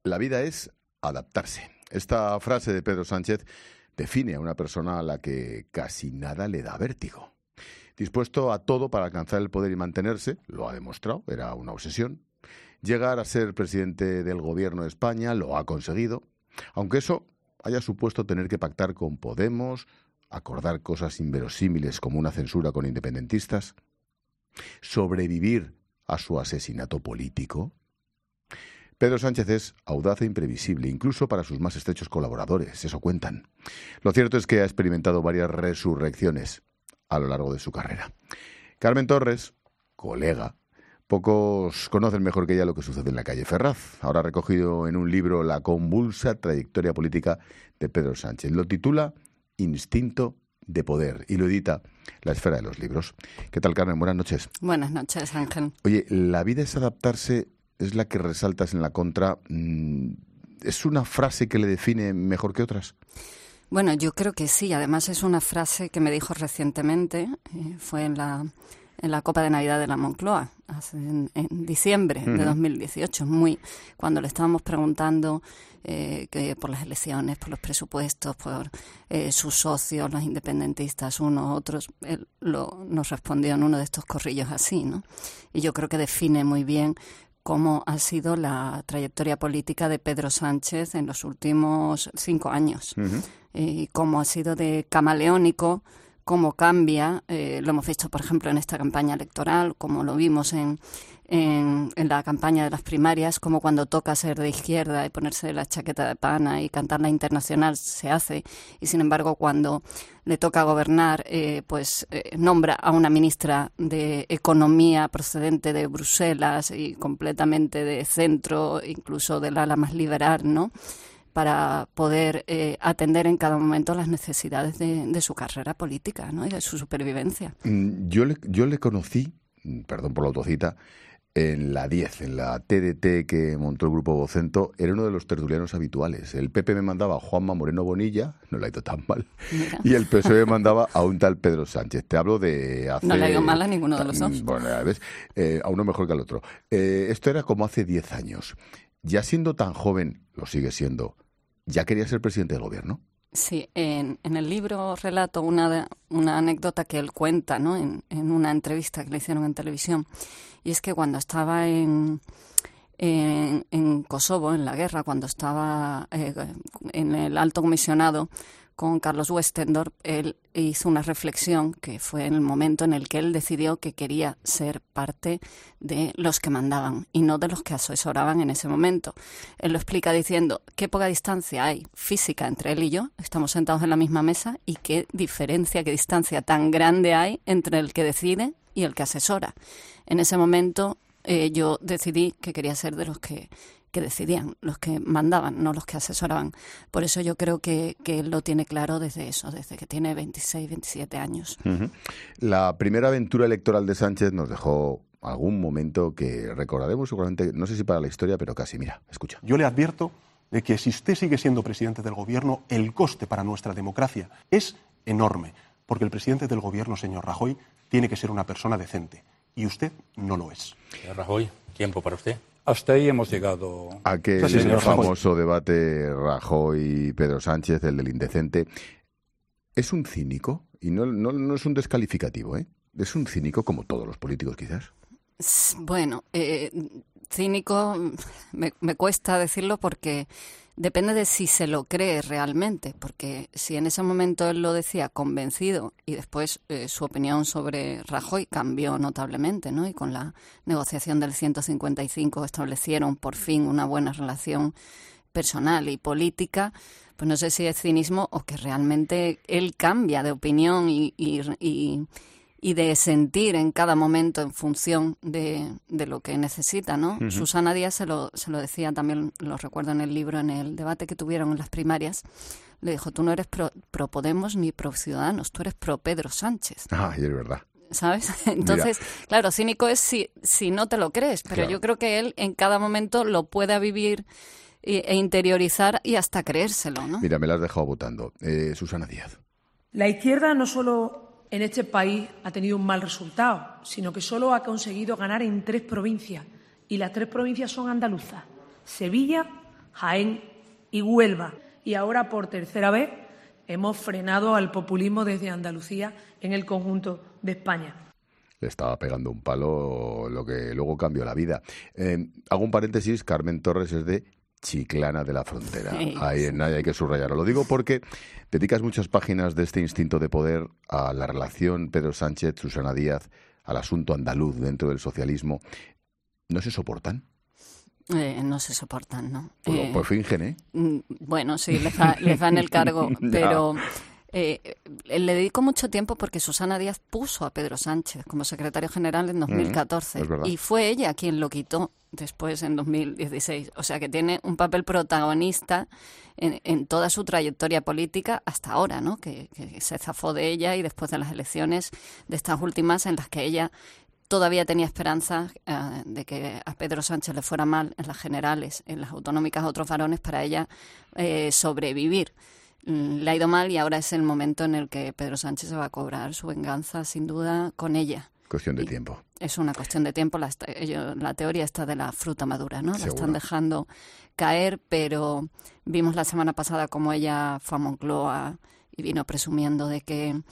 La vida es adaptarse. Esta frase de Pedro Sánchez define a una persona a la que casi nada le da vértigo. Dispuesto a todo para alcanzar el poder y mantenerse, lo ha demostrado, era una obsesión. Llegar a ser presidente del gobierno de España, lo ha conseguido, aunque eso haya supuesto tener que pactar con Podemos, acordar cosas inverosímiles como una censura con independentistas, sobrevivir a su asesinato político. Pedro Sánchez es audaz e imprevisible, incluso para sus más estrechos colaboradores, eso cuentan. Lo cierto es que ha experimentado varias resurrecciones a lo largo de su carrera. Carmen Torres, colega, pocos conocen mejor que ella lo que sucede en la calle Ferraz. Ahora ha recogido en un libro la convulsa trayectoria política de Pedro Sánchez. Lo titula Instinto de Poder y lo edita La Esfera de los Libros. ¿Qué tal, Carmen? Buenas noches. Buenas noches, Ángel. Oye, la vida es adaptarse, es la que resaltas en la contra. ¿Es una frase que le define mejor que otras? Bueno, yo creo que sí. Además es una frase que me dijo recientemente, fue en la Copa de Navidad de la Moncloa, en diciembre de 2018, cuando le estábamos preguntando que por las elecciones, por los presupuestos, por sus socios, los independentistas, unos, otros, él nos respondió en uno de estos corrillos así, ¿no? Y yo creo que define muy bien cómo ha sido la trayectoria política de Pedro Sánchez en los últimos 5 años. Y cómo ha sido de camaleónico, cómo cambia, lo hemos visto, por ejemplo, en esta campaña electoral, como lo vimos en la campaña de las primarias, como cuando toca ser de izquierda y ponerse la chaqueta de pana y cantar la Internacional se hace, y sin embargo cuando le toca gobernar, nombra a una ministra de Economía procedente de Bruselas y completamente de centro, incluso del ala más liberal, ¿no?, para poder atender en cada momento las necesidades de su carrera política, ¿no?, y de su supervivencia. Yo le conocí, perdón por la autocita, en la 10, en la TDT que montó el Grupo Vocento. Era uno de los tertulianos habituales. El PP me mandaba a Juanma Moreno Bonilla, no le ha ido tan mal, Mira. Y el PSOE me mandaba a un tal Pedro Sánchez. Te hablo de hace... No le ha ido mal a ninguno de los dos. Bueno, ya ves, a uno mejor que al otro. Esto era como hace 10 años. Ya siendo tan joven, lo sigue siendo, ¿ya quería ser presidente del gobierno? Sí, en el libro relato una anécdota que él cuenta, ¿no?, en una entrevista que le hicieron en televisión. Y es que cuando estaba en Kosovo, en la guerra, cuando estaba en el alto comisionado con Carlos Westendorp, él hizo una reflexión que fue en el momento en el que él decidió que quería ser parte de los que mandaban y no de los que asesoraban en ese momento. Él lo explica diciendo qué poca distancia hay física entre él y yo, estamos sentados en la misma mesa, y qué diferencia, qué distancia tan grande hay entre el que decide y el que asesora. En ese momento yo decidí que quería ser de los que decidían, los que mandaban, no los que asesoraban. Por eso yo creo que él lo tiene claro desde que tiene 26, 27 años. La primera aventura electoral de Sánchez nos dejó algún momento que recordaremos seguramente, no sé si para la historia, pero casi. Mira, escucha. Yo le advierto de que si usted sigue siendo presidente del gobierno, el coste para nuestra democracia es enorme, porque el presidente del gobierno, señor Rajoy, tiene que ser una persona decente, y usted no lo es. Señor Rajoy, tiempo para usted. Hasta ahí hemos llegado. Aquel famoso debate Rajoy-Pedro Sánchez, el del indecente. ¿Es un cínico? Y no es un descalificativo, ¿eh? ¿Es un cínico como todos los políticos, quizás? Bueno, cínico me cuesta decirlo porque depende de si se lo cree realmente, porque si en ese momento él lo decía convencido y después su opinión sobre Rajoy cambió notablemente, ¿no?, y con la negociación del 155 establecieron por fin una buena relación personal y política, pues no sé si es cinismo o que realmente él cambia de opinión y de sentir en cada momento en función de lo que necesita, ¿no? Susana Díaz se lo decía también, lo recuerdo en el libro, en el debate que tuvieron en las primarias, le dijo, tú no eres pro Podemos ni pro Ciudadanos, tú eres pro Pedro Sánchez. Ah, y es verdad. ¿Sabes? Entonces, claro, cínico es si no te lo crees, pero claro, yo creo que él en cada momento lo puede vivir e interiorizar y hasta creérselo, ¿no? Mira, me la has dejado votando. Susana Díaz. La izquierda no solo en este país ha tenido un mal resultado, sino que solo ha conseguido ganar en 3 provincias, y las 3 provincias son andaluzas: Sevilla, Jaén y Huelva. Y ahora, por tercera vez, hemos frenado al populismo desde Andalucía en el conjunto de España. Le estaba pegando un palo, lo que luego cambió la vida. Hago un paréntesis, Carmen Torres es de Chiclana de la Frontera. Ahí en nadie hay que subrayarlo. Lo digo porque dedicas muchas páginas de este instinto de poder a la relación Pedro Sánchez-Susana Díaz, al asunto andaluz dentro del socialismo. ¿No se soportan? No se soportan, ¿no? Pues fingen, ¿eh? Bueno, sí, les dan el cargo, pero le dedico mucho tiempo porque Susana Díaz puso a Pedro Sánchez como secretario general en 2014 y fue ella quien lo quitó después en 2016. O sea que tiene un papel protagonista en toda su trayectoria política hasta ahora, ¿no? Que se zafó de ella y después de las elecciones de estas últimas en las que ella todavía tenía esperanzas de que a Pedro Sánchez le fuera mal en las generales, en las autonómicas, otros varones, para ella sobrevivir. Le ha ido mal y ahora es el momento en el que Pedro Sánchez se va a cobrar su venganza, sin duda, con ella. Cuestión de tiempo. Es una cuestión de tiempo. La teoría está de la fruta madura, ¿no? Seguro. La están dejando caer, pero vimos la semana pasada cómo ella fue a Moncloa y vino presumiendo de que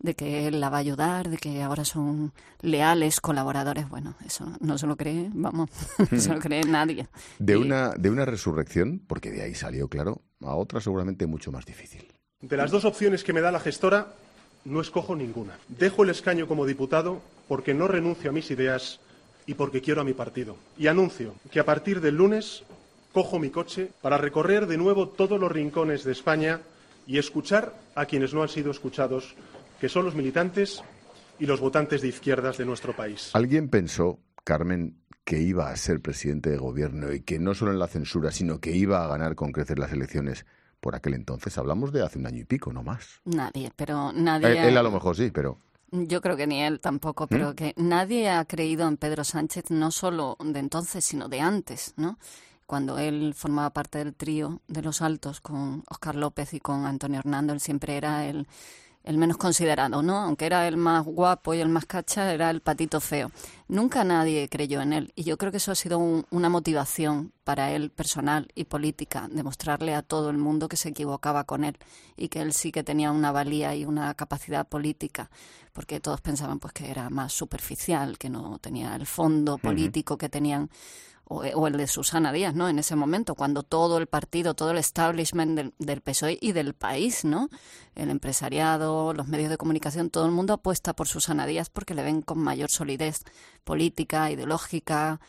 él la va a ayudar, de que ahora son leales colaboradores. Bueno, eso no se lo cree, vamos, no se lo cree nadie. De una resurrección, porque de ahí salió, claro, a otra seguramente mucho más difícil. De las dos opciones que me da la gestora, no escojo ninguna. Dejo el escaño como diputado porque no renuncio a mis ideas y porque quiero a mi partido. Y anuncio que a partir del lunes cojo mi coche para recorrer de nuevo todos los rincones de España y escuchar a quienes no han sido escuchados, que son los militantes y los votantes de izquierdas de nuestro país. ¿Alguien pensó, Carmen, que iba a ser presidente de gobierno y que no solo en la censura, sino que iba a ganar con creces las elecciones por aquel entonces? Hablamos de hace un año y pico, no más. Nadie, pero nadie... Él a lo mejor sí, pero... Yo creo que ni él tampoco, pero que nadie ha creído en Pedro Sánchez, no solo de entonces, sino de antes, ¿no? Cuando él formaba parte del trío de Los Altos con Óscar López y con Antonio Hernando, él siempre era el menos considerado, ¿no? Aunque era el más guapo y el más cacha, era el patito feo. Nunca nadie creyó en él y yo creo que eso ha sido una motivación para él personal y política, demostrarle a todo el mundo que se equivocaba con él y que él sí que tenía una valía y una capacidad política, porque todos pensaban pues que era más superficial, que no tenía el fondo político que tenían o el de Susana Díaz, ¿no? En ese momento, cuando todo el partido, todo el establishment del PSOE y del país, ¿no? El empresariado, los medios de comunicación, todo el mundo apuesta por Susana Díaz porque le ven con mayor solidez política, ideológica,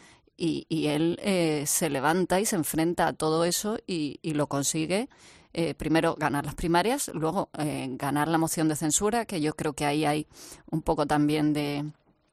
y él se levanta y se enfrenta a todo eso y lo consigue. Primero ganar las primarias, luego ganar la moción de censura, que yo creo que ahí hay un poco también de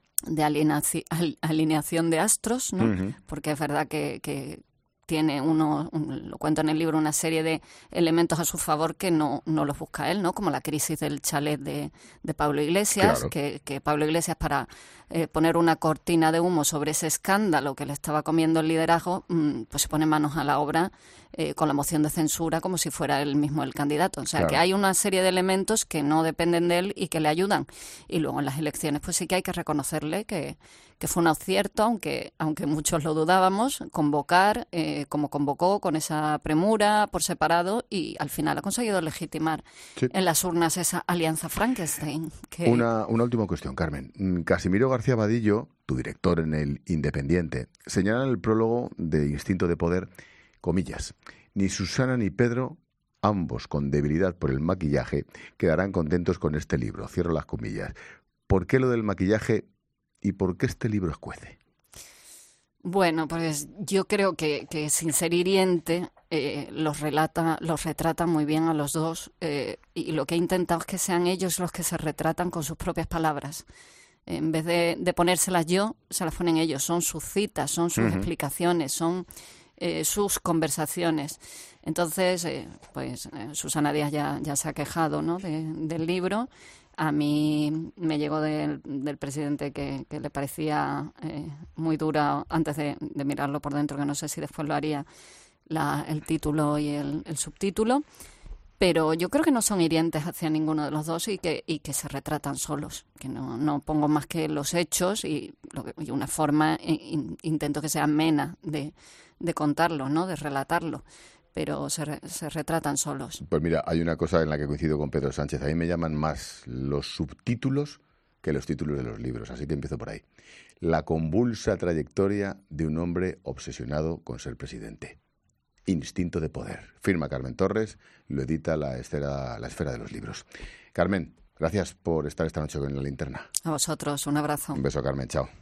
alineación de astros, ¿no? Porque es verdad que tiene lo cuento en el libro, una serie de elementos a su favor que no los busca él, ¿no? Como la crisis del chalet de Pablo Iglesias, claro. que Pablo Iglesias, para poner una cortina de humo sobre ese escándalo que le estaba comiendo el liderazgo, pues se pone manos a la obra con la moción de censura como si fuera él mismo el candidato. O sea, claro, que hay una serie de elementos que no dependen de él y que le ayudan. Y luego en las elecciones pues sí que hay que reconocerle que fue un acierto, aunque muchos lo dudábamos, convocar como convocó, con esa premura, por separado, y al final ha conseguido legitimar en las urnas esa alianza Frankenstein. Una última cuestión, Carmen. Casimiro García Vadillo, tu director en El Independiente, señala en el prólogo de Instinto de Poder, comillas, ni Susana ni Pedro, ambos con debilidad por el maquillaje, quedarán contentos con este libro. Cierro las comillas. ¿Por qué lo del maquillaje y por qué este libro escuece? Bueno, pues yo creo que sin ser hiriente los retrata muy bien a los dos, y lo que he intentado es que sean ellos los que se retratan con sus propias palabras. En vez de ponérselas yo, se las ponen ellos. Son sus citas, son sus explicaciones, son sus conversaciones. Entonces, Susana Díaz ya se ha quejado, ¿no? del libro. A mí me llegó del presidente que le parecía muy dura, antes de mirarlo por dentro, que no sé si después lo haría, el título y el subtítulo. Pero yo creo que no son hirientes hacia ninguno de los dos y que se retratan solos, que no pongo más que los hechos y una forma, intento que sea amena de contarlo, ¿no? De relatarlo, pero se retratan solos. Pues mira, hay una cosa en la que coincido con Pedro Sánchez. A mí me llaman más los subtítulos que los títulos de los libros, así que empiezo por ahí. La convulsa trayectoria de un hombre obsesionado con ser presidente. Instinto de poder. Firma Carmen Torres, lo edita la Esfera de los Libros. Carmen, gracias por estar esta noche en La Linterna. A vosotros, un abrazo. Un beso, Carmen, chao.